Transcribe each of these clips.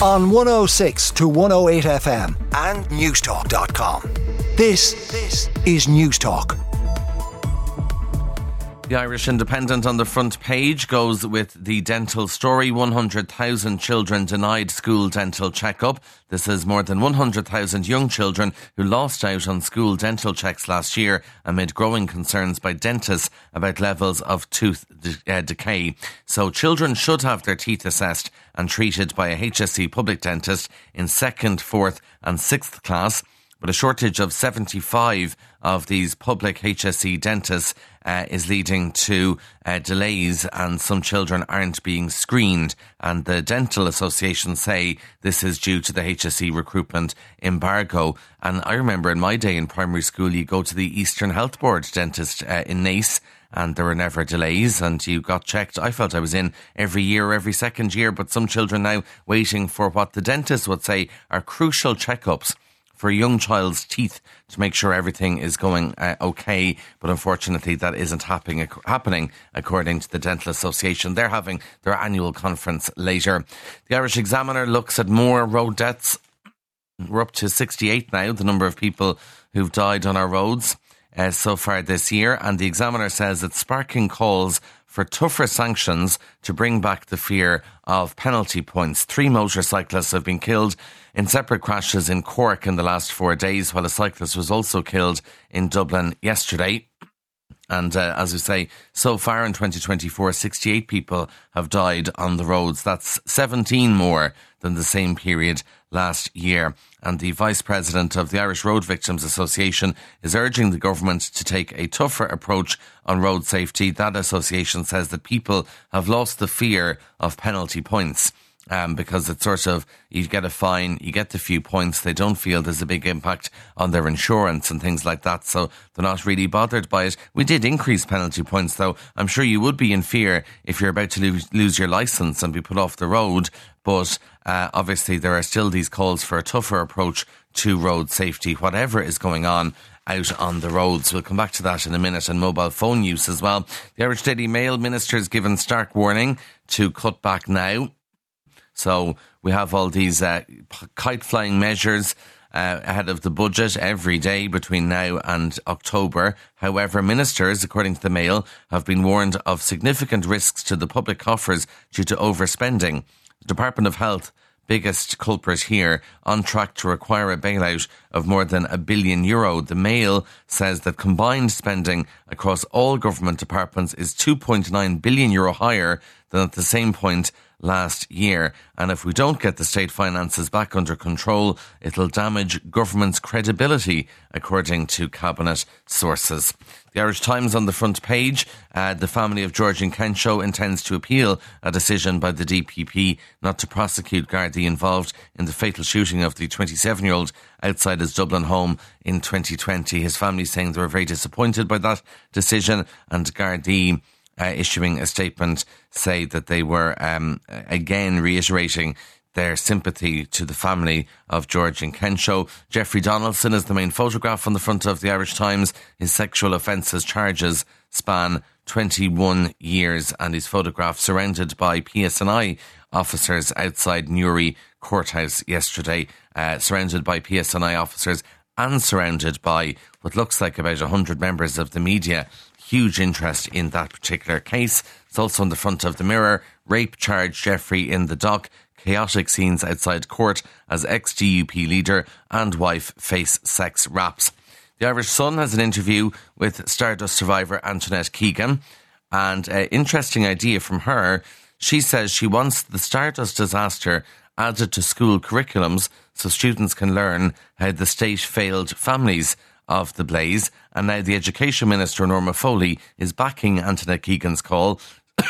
on 106 to 108 FM and newstalk.com. This is Newstalk. The Irish Independent on the front page goes with the dental story. 100,000 children denied school dental checkup. This is more than 100,000 young children who lost out on school dental checks last year amid growing concerns by dentists about levels of tooth decay. So children should have their teeth assessed and treated by a HSE public dentist in 2nd, 4th and 6th class. But a shortage of 75 of these public HSE dentists is leading to delays, and some children aren't being screened. And the Dental Association say this is due to the HSE recruitment embargo. And I remember in my day in primary school, you go to the Eastern Health Board dentist in Naas, and there were never delays, and you got checked. I felt I was in every year or every second year, but some children now waiting for what the dentist would say are crucial checkups for a young child's teeth to make sure everything is going okay. But unfortunately, that isn't happening according to the Dental Association. They're having their annual conference later. The Irish Examiner looks at more road deaths. We're up to 68 now, the number of people who've died on our roads so far this year. And the Examiner says it's sparking calls for tougher sanctions to bring back the fear of penalty points. 3 motorcyclists have been killed in separate crashes in Cork in the last 4 days, while a cyclist was also killed in Dublin yesterday. And as we say, so far in 2024, 68 people have died on the roads. That's 17 more than the same period last year. And the Vice President of the Irish Road Victims Association is urging the government to take a tougher approach on road safety. That association says that people have lost the fear of penalty points. Because it's sort of, you get a fine, you get the few points, they don't feel there's a big impact on their insurance and things like that, so they're not really bothered by it. We did increase penalty points, though. I'm sure you would be in fear if you're about to lose your licence and be put off the road, but obviously there are still these calls for a tougher approach to road safety, whatever is going on out on the roads. We'll come back to that in a minute, and mobile phone use as well. The Irish Daily Mail minister has given stark warning to cut back now. So we have all these kite-flying measures ahead of the budget every day between now and October. However, ministers, according to the Mail, have been warned of significant risks to the public coffers due to overspending. The Department of Health, biggest culprit here, on track to require a bailout of more than €1 billion. The Mail says that combined spending across all government departments is €2.9 billion higher than at the same point last year. And if we don't get the state finances back under control, it'll damage government's credibility, according to cabinet sources. The Irish Times on the front page, the family of Georgian Kensho intends to appeal a decision by the DPP not to prosecute Gardaí involved in the fatal shooting of the 27-year-old outside his Dublin home in 2020. His family saying they were very disappointed by that decision, and Gardaí issuing a statement say that they were again reiterating their sympathy to the family of Georgian Kensho. Jeffrey Donaldson is the main photograph on the front of the Irish Times. His sexual offences charges span 21 years, and he's photographed surrounded by PSNI officers outside Newry Courthouse yesterday, surrounded by PSNI officers and surrounded by what looks like about 100 members of the media. Huge interest in that particular case. It's also on the front of the Mirror. Rape charge Jeffrey in the dock. Chaotic scenes outside court as ex-DUP leader and wife face sex raps. The Irish Sun has an interview with Stardust survivor Antoinette Keegan, and an interesting idea from her. She says she wants the Stardust disaster added to school curriculums so students can learn how the state failed families of the blaze. And now the Education Minister, Norma Foley, is backing Antoinette Keegan's call,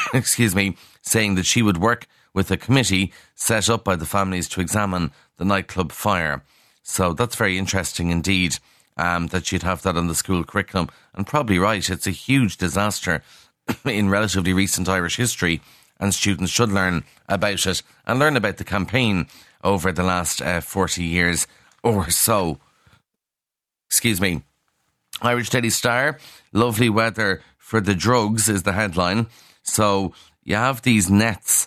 saying that she would work with a committee set up by the families to examine the nightclub fire. So that's very interesting indeed, that you'd have that on the school curriculum. And probably right, it's a huge disaster in relatively recent Irish history, and students should learn about it and learn about the campaign over the last 40 years or so. Irish Daily Star, lovely weather for the drugs is the headline. So you have these nets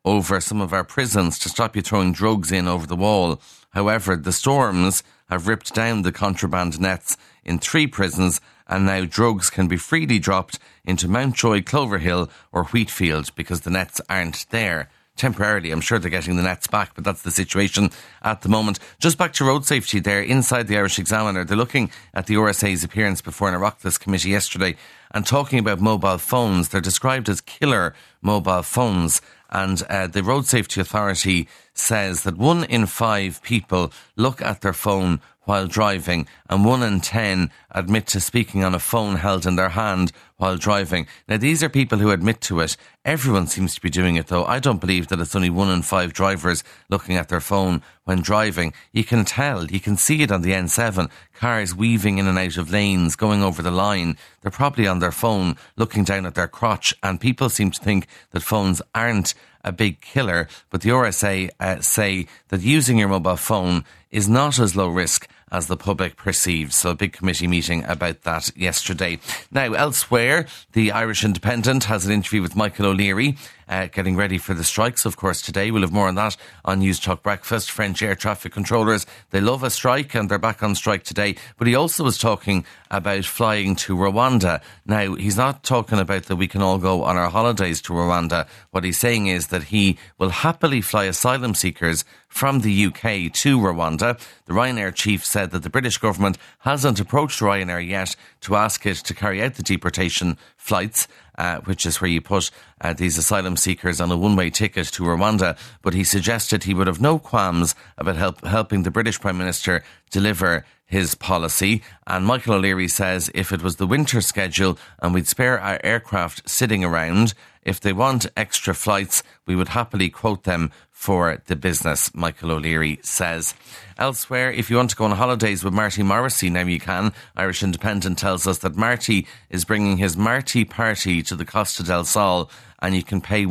over some of our prisons to stop you throwing drugs in over the wall. However, the storms have ripped down the contraband nets in 3 prisons, and now drugs can be freely dropped into Mountjoy, Cloverhill or Wheatfield because the nets aren't there. Temporarily, I'm sure they're getting the nets back, but that's the situation at the moment. Just back to road safety there, inside the Irish Examiner, they're looking at the RSA's appearance before an Oireachtas committee yesterday and talking about mobile phones. They're described as killer mobile phones. And the Road Safety Authority says that 1 in 5 people look at their phone while driving, and 1 in 10 admit to speaking on a phone held in their hand while driving. Now, these are people who admit to it. Everyone seems to be doing it, though. I don't believe that it's only 1 in 5 drivers looking at their phone when driving. You can tell, you can see it on the N7. Cars weaving in and out of lanes, going over the line. They're probably on their phone, looking down at their crotch, and people seem to think that phones aren't a big killer, but the RSA say that using your mobile phone is not as low risk as the public perceives. So a big committee meeting about that yesterday. Now, elsewhere, the Irish Independent has an interview with Michael O'Leary, getting ready for the strikes, of course, today. We'll have more on that on News Talk Breakfast. French air traffic controllers, they love a strike and they're back on strike today. But he also was talking about flying to Rwanda. Now, he's not talking about that we can all go on our holidays to Rwanda. What he's saying is that he will happily fly asylum seekers from the UK to Rwanda. The Ryanair chief said that the British government hasn't approached Ryanair yet to ask it to carry out the deportation flights, which is where you put these asylum seekers on a one-way ticket to Rwanda. But he suggested he would have no qualms about helping the British Prime Minister deliver his policy. And Michael O'Leary says if it was the winter schedule and we'd spare our aircraft sitting around, if they want extra flights, we would happily quote them for the business, Michael O'Leary says. Elsewhere, if you want to go on holidays with Marty Morrissey, now you can. Irish Independent tells us that Marty is bringing his Marty Party to the Costa del Sol, and you can pay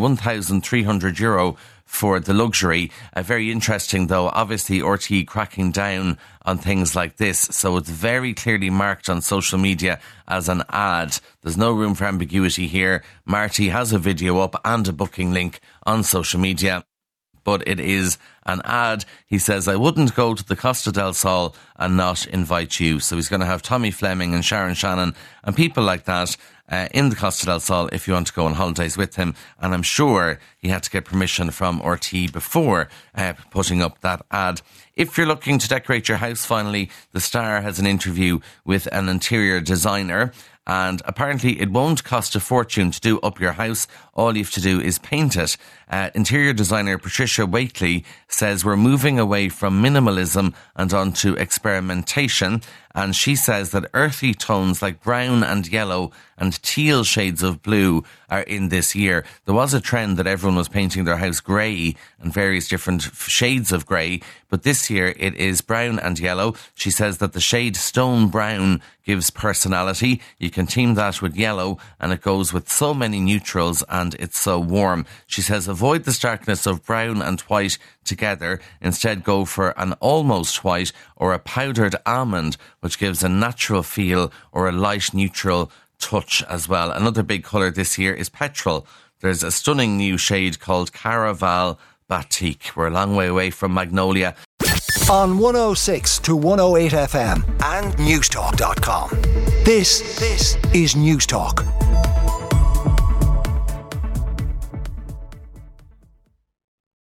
€1,300 for the luxury. Very interesting, though. Obviously, RTE cracking down on things like this, so it's very clearly marked on social media as an ad. There's no room for ambiguity here. Marty has a video up and a booking link on social media, but it is an ad. He says, I wouldn't go to the Costa del Sol and not invite you. So he's going to have Tommy Fleming and Sharon Shannon and people like that in the Costa del Sol if you want to go on holidays with him. And I'm sure he had to get permission from RTE before putting up that ad. If you're looking to decorate your house, finally, the Star has an interview with an interior designer. And apparently it won't cost a fortune to do up your house. All you have to do is paint it. Interior designer Patricia Waitley says we're moving away from minimalism and onto experimentation. And she says that earthy tones like brown and yellow and teal shades of blue are in this year. There was a trend that everyone was painting their house grey and various different shades of grey, but this year it is brown and yellow. She says that the shade stone brown gives personality. You can team that with yellow and it goes with so many neutrals and it's so warm. She says avoid the starkness of brown and white together. Instead go for an almost white or a powdered almond, which gives a natural feel, or a light neutral touch as well. Another big colour this year is petrol. There's a stunning new shade called Caraval Batik. We're a long way away from Magnolia. On 106 to 108 FM and newstalk.com. This is News Talk.